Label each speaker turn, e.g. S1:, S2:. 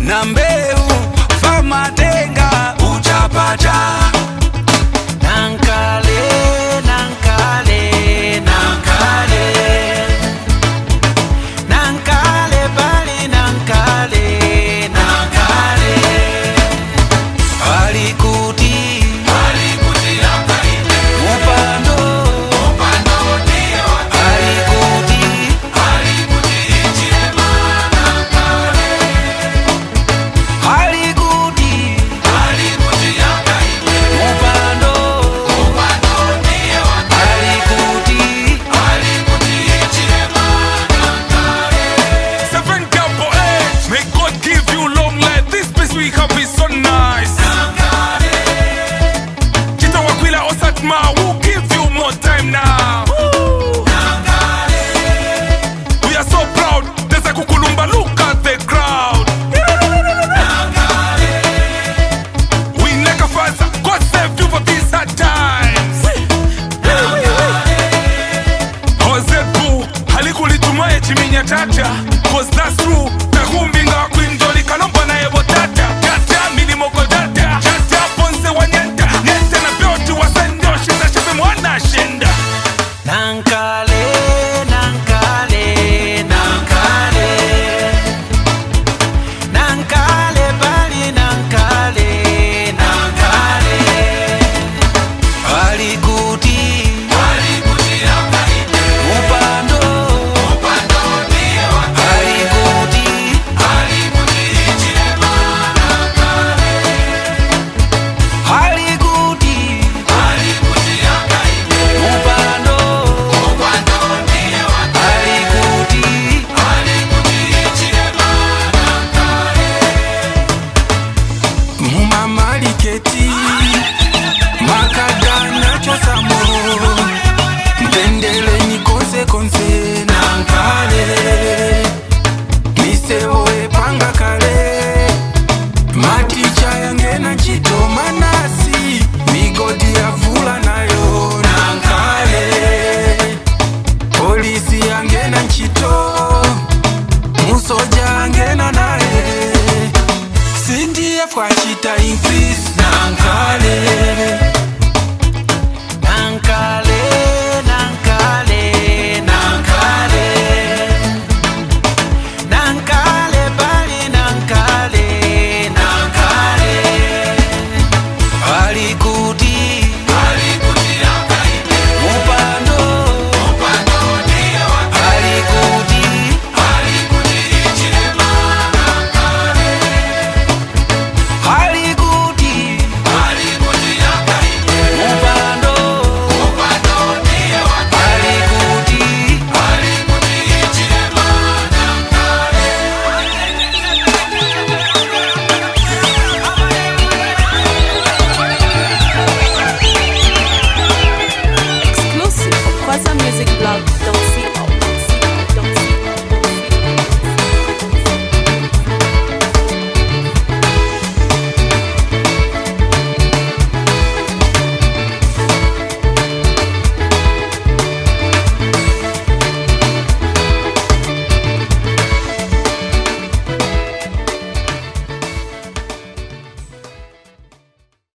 S1: na mbeu famatenga utapata.
S2: Nankale, nankale, nankale, nankale bali nankale, nankale. Alikuti akaine upando ndio alikuti chema nankale. Alikuti akaine upando ndio alikuti chema nankale.
S1: 7 double H. May God give you long life. This place we have is so nice. Kita Wakwila Osatma will give you more time now. We are so proud. There's a Kukulumba, look at the crowd. We like a father. God save you for these hard times. Hozebu halikulitumaya chiminya tata. Cause that's true. Takumbinga kwinjoli kalomba na evo tata. Tata milimoko tata. Tata ponse wanyenta. Nyenta na bioti wasendio. Shinda shefe mwana shinda.
S2: Nankale, nankale, nankale, nankale bali nankale, nankale. Alikuti akaine upando ndio alikuti chema nankale. Alikuti akaine upando ndio alikuti chema nankale.
S1: Mumama liketi makadana chosamo mpendele ni konse nankale. Misewo epanga kale maticha yangena chito manasi migodi ya vula nayo nankale. Polisi yangena chito musoja yangena naye CDF kwa chita increase nankale.
S2: Nankale, nankale, nankale, nankale bali nankale, nankale. Alikuti akaine upando ndio alikuti chema nankale. Alikuti akaine upando ndio alikuti chema nankale.
S3: Exclusive for Kwaza Music Blog.